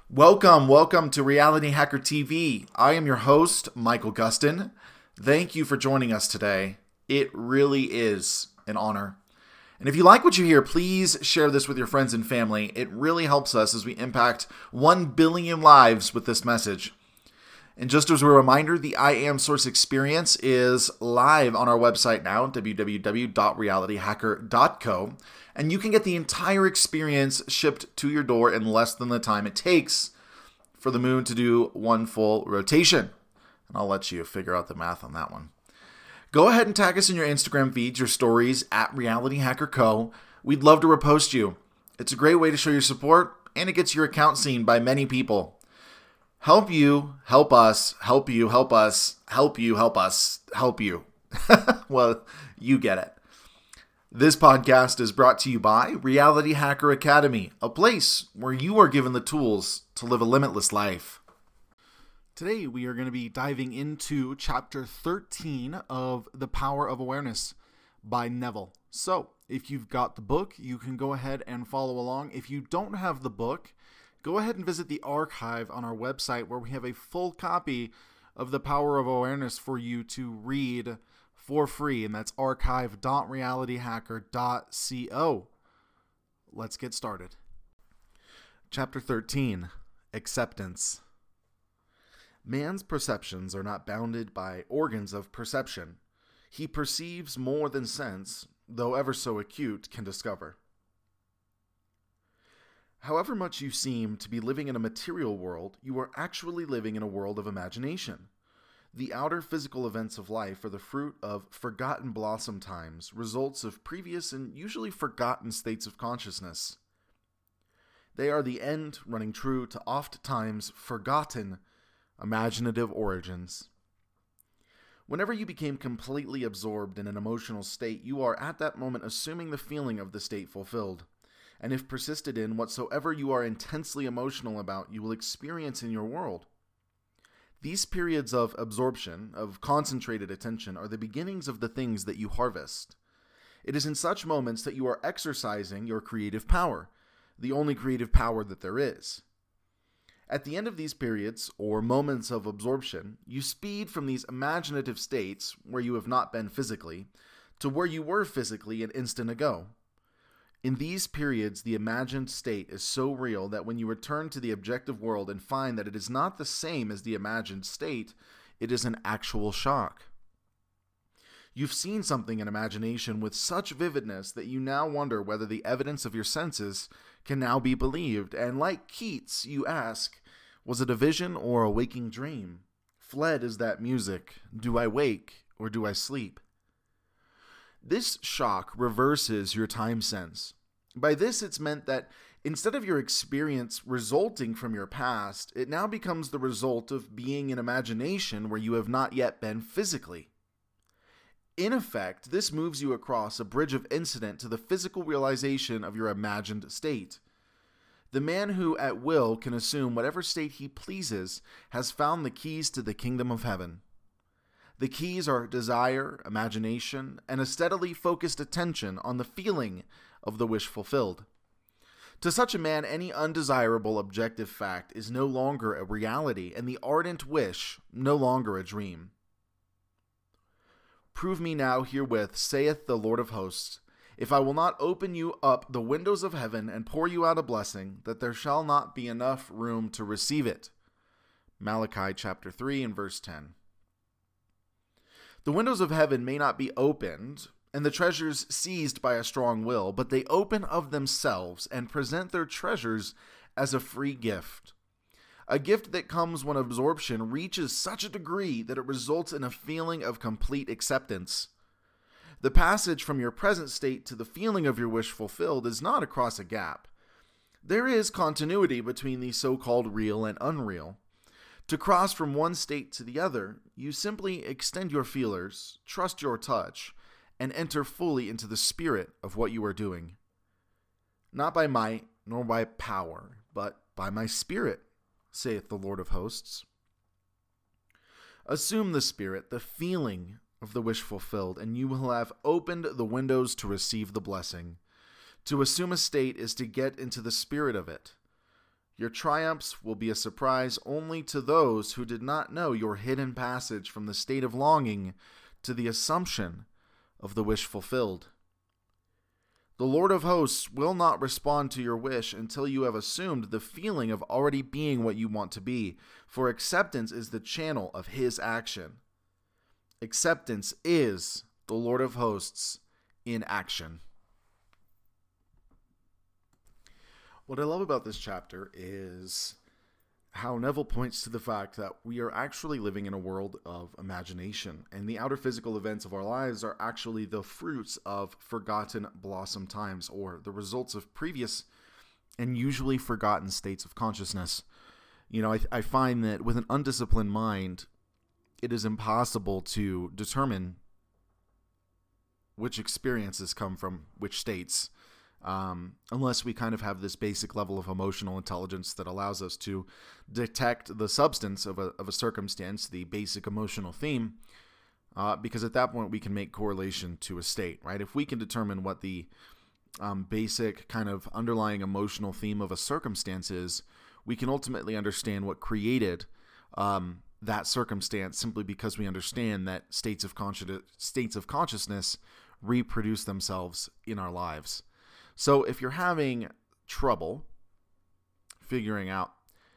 Welcome to Reality Hacker TV. I am your host, Michael Gustin. Thank you for joining us today. It really is an honor. And if you like what you hear, please share this with your friends and family. It really helps us as we impact 1 billion lives with this message. And just as a reminder, the I Am Source experience is live on our website now, www.realityhacker.co. And you can get the entire experience shipped to your door in less than the time it takes for the moon to do one full rotation. And I'll let you figure out the math on that one. Go ahead and tag us in your Instagram feeds, your stories at Reality Hacker Co. We'd love to repost you. It's a great way to show your support, and it gets your account seen by many people. Help you, help us, help you, help us, help you, help us, help you. Well, you get it. This podcast is brought to you by Reality Hacker Academy, a place where you are given the tools to live a limitless life. Today we are going to be diving into chapter 13 of The Power of Awareness by Neville. So, if you've got the book, you can go ahead and follow along. If you don't have the book, go ahead and visit the archive on our website where we have a full copy of The Power of Awareness for you to read for free, and that's archive.realityhacker.co. Let's get started. Chapter 13, Acceptance. Man's perceptions are not bounded by organs of perception. He perceives more than sense, though ever so acute, can discover. However much you seem to be living in a material world, you are actually living in a world of imagination. The outer physical events of life are the fruit of forgotten blossom times, results of previous and usually forgotten states of consciousness. They are the end running true to oft-times forgotten imaginative origins. Whenever you became completely absorbed in an emotional state, you are at that moment assuming the feeling of the state fulfilled. And if persisted in, whatsoever you are intensely emotional about, you will experience in your world. These periods of absorption, of concentrated attention, are the beginnings of the things that you harvest. It is in such moments that you are exercising your creative power, the only creative power that there is. At the end of these periods, or moments of absorption, you speed from these imaginative states, where you have not been physically, to where you were physically an instant ago. In these periods, the imagined state is so real that when you return to the objective world and find that it is not the same as the imagined state, it is an actual shock. You've seen something in imagination with such vividness that you now wonder whether the evidence of your senses can now be believed, and like Keats, you ask, was it a vision or a waking dream? Fled is that music. Do I wake or do I sleep? This shock reverses your time sense. By this, it's meant that instead of your experience resulting from your past, it now becomes the result of being in imagination where you have not yet been physically. In effect, this moves you across a bridge of incident to the physical realization of your imagined state. The man who at will can assume whatever state he pleases has found the keys to the kingdom of heaven. The keys are desire, imagination, and a steadily focused attention on the feeling of the wish fulfilled. To such a man, any undesirable objective fact is no longer a reality, and the ardent wish no longer a dream. Prove me now herewith, saith the Lord of hosts, if I will not open you up the windows of heaven and pour you out a blessing, that there shall not be enough room to receive it. Malachi chapter 3 and verse 10. The windows of heaven may not be opened, and the treasures seized by a strong will, but they open of themselves and present their treasures as a free gift. A gift that comes when absorption reaches such a degree that it results in a feeling of complete acceptance. The passage from your present state to the feeling of your wish fulfilled is not across a gap. There is continuity between the so-called real and unreal. To cross from one state to the other, you simply extend your feelers, trust your touch, and enter fully into the spirit of what you are doing. Not by might, nor by power, but by my spirit, saith the Lord of hosts. Assume the spirit, the feeling of the wish fulfilled, and you will have opened the windows to receive the blessing. To assume a state is to get into the spirit of it. Your triumphs will be a surprise only to those who did not know your hidden passage from the state of longing to the assumption of the wish fulfilled. The Lord of hosts will not respond to your wish until you have assumed the feeling of already being what you want to be, for acceptance is the channel of his action. Acceptance is the Lord of hosts in action. What I love about this chapter is how Neville points to the fact that we are actually living in a world of imagination, and the outer physical events of our lives are actually the fruits of forgotten blossom times, or the results of previous and usually forgotten states of consciousness. I find that with an undisciplined mind, it is impossible to determine which experiences come from which states. Unless we kind of have this basic level of emotional intelligence that allows us to detect the substance of a circumstance, the basic emotional theme, because at that point we can make correlation to a state, right? If we can determine what the basic kind of underlying emotional theme of a circumstance is, we can ultimately understand what created that circumstance, simply because we understand that states of consciousness reproduce themselves in our lives. So if you're having trouble figuring out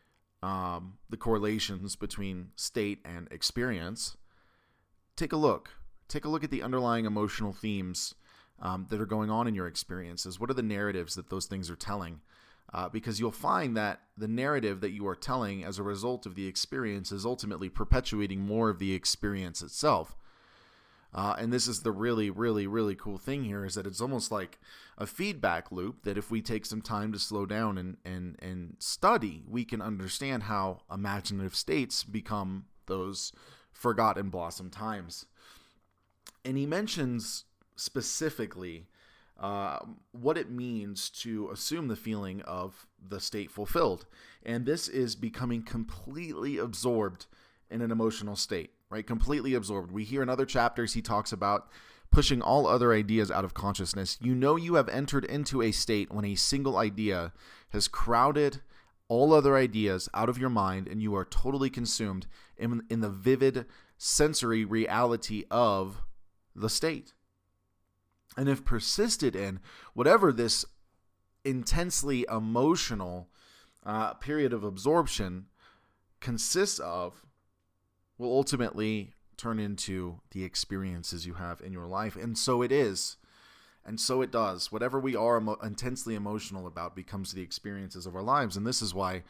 the correlations between state and experience, take a look. Take a look at the underlying emotional themes that are going on in your experiences. What are the narratives that those things are telling? Because you'll find that the narrative that you are telling as a result of the experience is ultimately perpetuating more of the experience itself. And this is the really, really, really cool thing here, is that it's almost like a feedback loop that if we take some time to slow down and study, we can understand how imaginative states become those forgotten blossom times. And he mentions specifically what it means to assume the feeling of the state fulfilled. And this is becoming completely absorbed in an emotional state. Right, completely absorbed. We hear in other chapters he talks about pushing all other ideas out of consciousness. You know you have entered into a state when a single idea has crowded all other ideas out of your mind, and you are totally consumed in the vivid sensory reality of the state. And if persisted in whatever this intensely emotional period of absorption consists of, will ultimately turn into the experiences you have in your life. And so it is. And so it does. Whatever we are intensely emotional about becomes the experiences of our lives. And this is why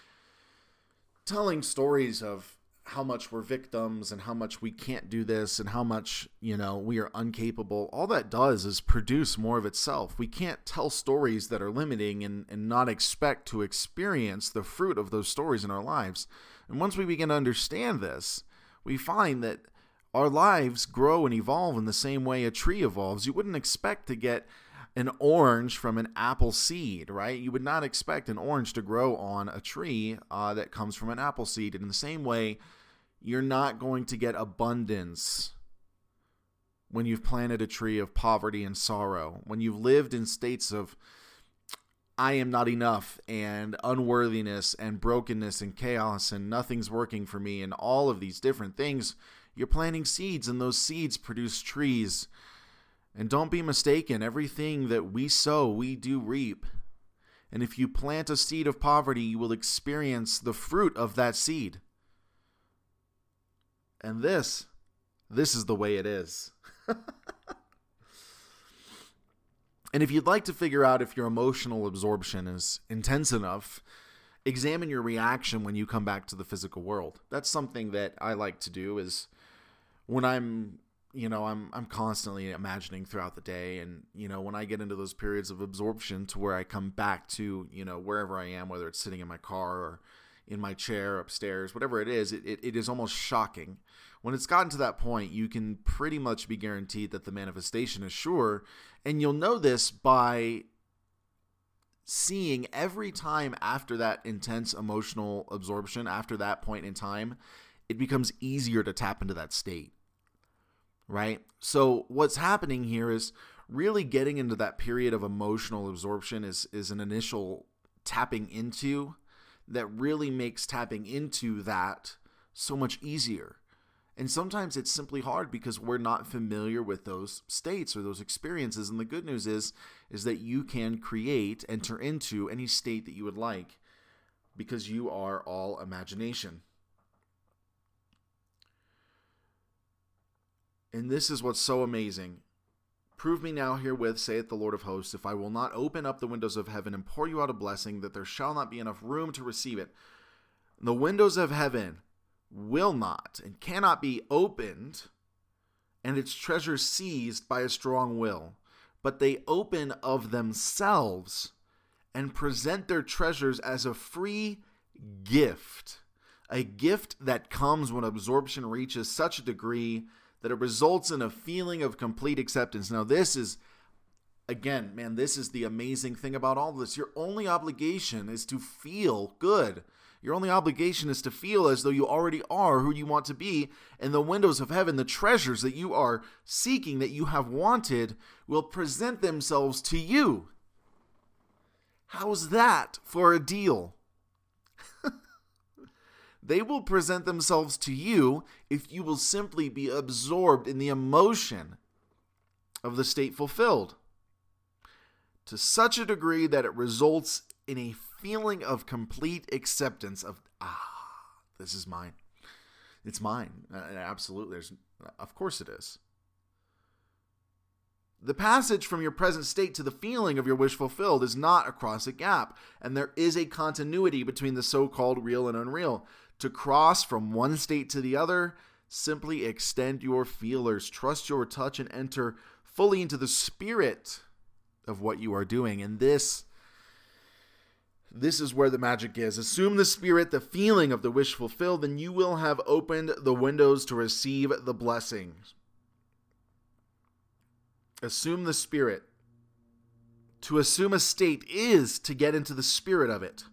telling stories of how much we're victims and how much we can't do this and how much, we are incapable, all that does is produce more of itself. We can't tell stories that are limiting and not expect to experience the fruit of those stories in our lives. And once we begin to understand this, we find that our lives grow and evolve in the same way a tree evolves. You wouldn't expect to get an orange from an apple seed, right? You would not expect an orange to grow on a tree that comes from an apple seed. And in the same way, you're not going to get abundance when you've planted a tree of poverty and sorrow, when you've lived in states of I am not enough and unworthiness and brokenness and chaos and nothing's working for me and all of these different things. You're planting seeds, and those seeds produce trees. And don't be mistaken, everything that we sow, we do reap. And if you plant a seed of poverty, you will experience the fruit of that seed. And this is the way it is. And if you'd like to figure out if your emotional absorption is intense enough, examine your reaction when you come back to the physical world. That's something that I like to do, is when I'm constantly imagining throughout the day, and, when I get into those periods of absorption to where I come back to, wherever I am, whether it's sitting in my car or in my chair upstairs, whatever it is, it is almost shocking. When it's gotten to that point, you can pretty much be guaranteed that the manifestation is sure, and you'll know this by seeing every time after that intense emotional absorption, after that point in time, it becomes easier to tap into that state, right? So what's happening here is really getting into that period of emotional absorption is an initial tapping into that really makes tapping into that so much easier. And sometimes it's simply hard because we're not familiar with those states or those experiences. And the good news is that you can enter into any state that you would like because you are all imagination. And this is what's so amazing. Prove me now herewith, saith the Lord of hosts, if I will not open up the windows of heaven and pour you out a blessing, that there shall not be enough room to receive it. The windows of heaven will not and cannot be opened, and its treasures seized by a strong will. But they open of themselves and present their treasures as a free gift. A gift that comes when absorption reaches such a degree that it results in a feeling of complete acceptance. Now, this is, again, man, this is the amazing thing about all this. Your only obligation is to feel good. Your only obligation is to feel as though you already are who you want to be, and the windows of heaven, the treasures that you are seeking, that you have wanted, will present themselves to you. How's that for a deal? They will present themselves to you if you will simply be absorbed in the emotion of the state fulfilled to such a degree that it results in a feeling of complete acceptance of, this is mine. It's mine. Absolutely. Of course it is. The passage from your present state to the feeling of your wish fulfilled is not across a gap, and there is a continuity between the so-called real and unreal. To cross from one state to the other, simply extend your feelers, trust your touch, and enter fully into the spirit of what you are doing. And this is where the magic is. Assume the spirit, the feeling of the wish fulfilled, and you will have opened the windows to receive the blessings. Assume the spirit. To assume a state is to get into the spirit of it.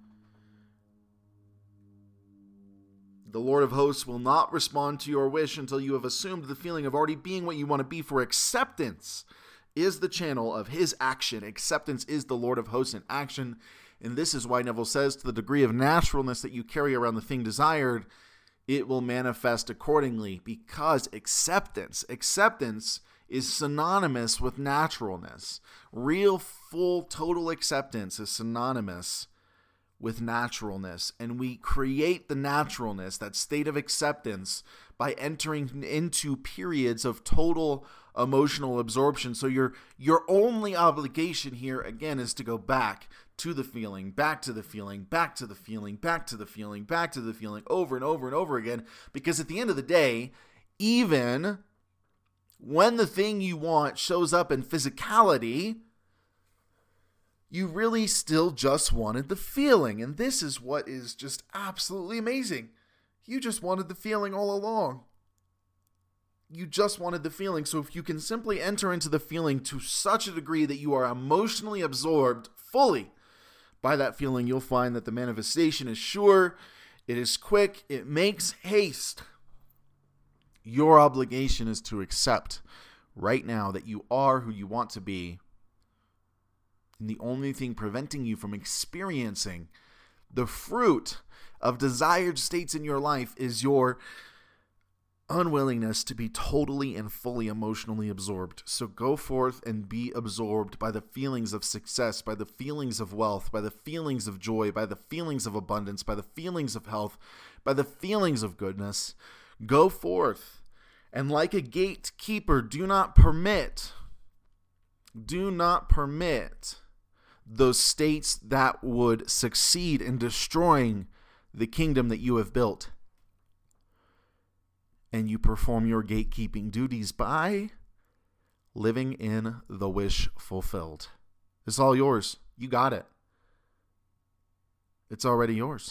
The Lord of hosts will not respond to your wish until you have assumed the feeling of already being what you want to be, for acceptance is the channel of his action. Acceptance is the Lord of hosts in action. And this is why Neville says, to the degree of naturalness that you carry around the thing desired, it will manifest accordingly, because acceptance is synonymous with naturalness. Real, full, total acceptance is synonymous with naturalness, and we create the naturalness, that state of acceptance, by entering into periods of total emotional absorption. So your only obligation here, again, is to go back to the feeling, back to the feeling, back to the feeling, back to the feeling, back to the feeling, over and over and over again, because at the end of the day, even when the thing you want shows up in physicality, you really still just wanted the feeling. And this is what is just absolutely amazing. You just wanted the feeling all along. You just wanted the feeling. So if you can simply enter into the feeling to such a degree that you are emotionally absorbed fully by that feeling, you'll find that the manifestation is sure, it is quick, it makes haste. Your obligation is to accept right now that you are who you want to be. And the only thing preventing you from experiencing the fruit of desired states in your life is your unwillingness to be totally and fully emotionally absorbed. So go forth and be absorbed by the feelings of success, by the feelings of wealth, by the feelings of joy, by the feelings of abundance, by the feelings of health, by the feelings of goodness. Go forth, and like a gatekeeper, do not permit those states that would succeed in destroying the kingdom that you have built. And you perform your gatekeeping duties by living in the wish fulfilled. It's all yours. You got it. It's already yours.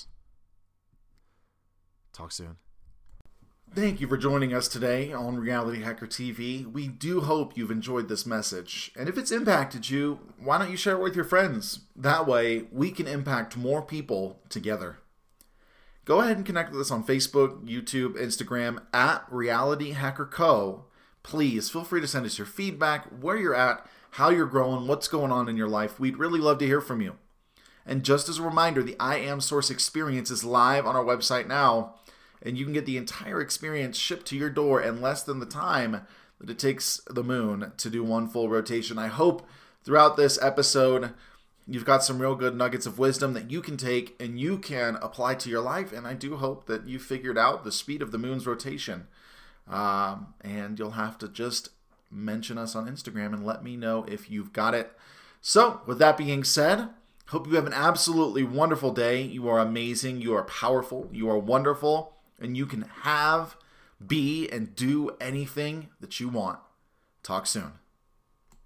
Talk soon. Thank you for joining us today on Reality Hacker TV. We do hope you've enjoyed this message. And if it's impacted you, why don't you share it with your friends? That way, we can impact more people together. Go ahead and connect with us on Facebook, YouTube, Instagram, at Reality Hacker Co. Please feel free to send us your feedback, where you're at, how you're growing, what's going on in your life. We'd really love to hear from you. And just as a reminder, the I Am Source experience is live on our website now, and you can get the entire experience shipped to your door in less than the time that it takes the moon to do one full rotation. I hope throughout this episode you've got some real good nuggets of wisdom that you can take and you can apply to your life, and I do hope that you figured out the speed of the moon's rotation. And you'll have to just mention us on Instagram and let me know if you've got it. So, with that being said, hope you have an absolutely wonderful day. You are amazing. You are powerful. You are wonderful. And you can have, be, and do anything that you want. Talk soon.